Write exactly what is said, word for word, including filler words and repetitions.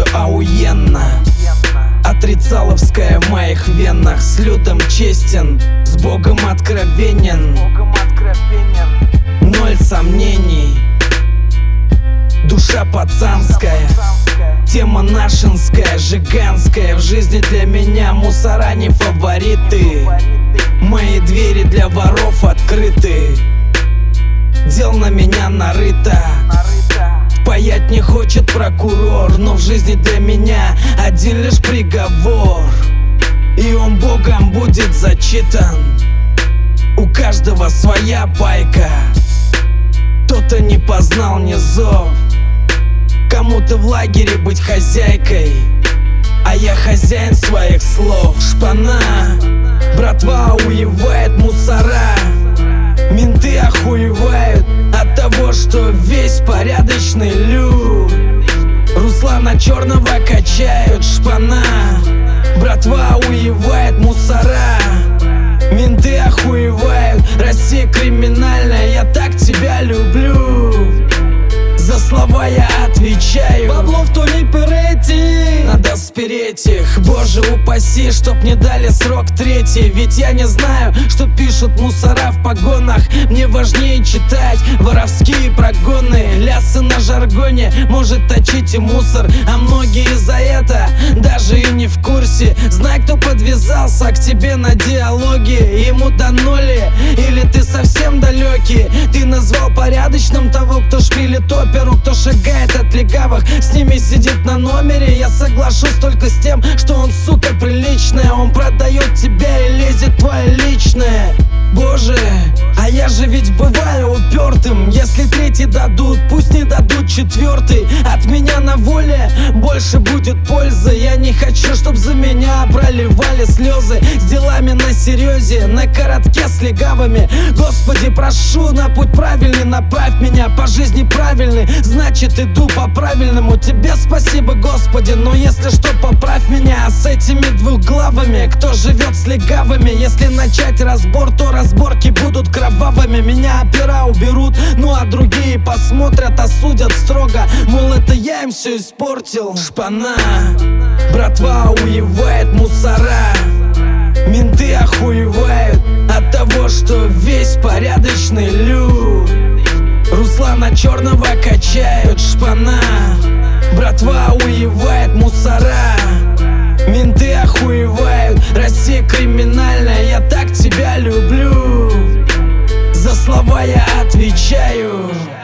все охуенно. Отрицаловская в моих венах, с людом честен, с Богом откровенен. Ноль сомнений, душа пацанская, тема нашинская, жиганская. В жизни для меня мусора не фавориты, мои двери для воров открыты. Дел на меня нарыто, паять не хочет прокурор, но в жизни для меня один лишь приговор, и он Богом будет зачитан. У каждого своя байка, кто-то не познал низов, кому-то в лагере быть хозяйкой, а я хозяин своих слов. Шпана, братва уевает, мусора, менты охуевают от того, что весь порядочный люд Руслана Черного качают. Шпана, братва уевает, мусора, менты охуевают. Россия криминальная, я так тебя люблю, за слова я отвечаю. Бабло в туалет перейти, надо спереть их, боже упаси, чтоб не дали срок третий. Ведь я не знаю, что пишут мусора в погонах. Мне важнее читать воровские прогоны. Лясы на жаргоне может точить и мусор, а многие за это даже и не в курсе. Знай, кто подвязался к тебе на диалоге, ему дано ли, или ты совсем далекий. Ты назвал порядочным того, кто шпилит оперу, кто шагает от легавых, с ними сидит на номере. Я соглашусь только с тем, что он, сука, приличная. Он продает тебя и лезет в твое личное. Боже, а я же ведь бываю упертым. Если третий дадут, пусть не дадут четвертый. От меня на воле больше будет пользы. Я не хочу, чтоб за меня проливали слезы. С делами на серьезе, на коротке с легавыми. Господи, прошу, на путь правильный направь меня. По жизни правильный, значит иду по правильному. Тебе спасибо, Господи, но если что, поправь меня. С этими двухглавыми, кто живет с легавыми, если начать разбор, то разборки будут кровавыми. Меня опера уберут, ну а другие посмотрят, осудят строго, мол, это я им все испортил. Шпана, братва уевает, мусора, менты охуевают от того, что весь порядочный люд Руслана Черного качают. Шпана, братва уевает, мусора, менты охуевают. Россия криминальная, я так тебя люблю, за слова я отвечаю.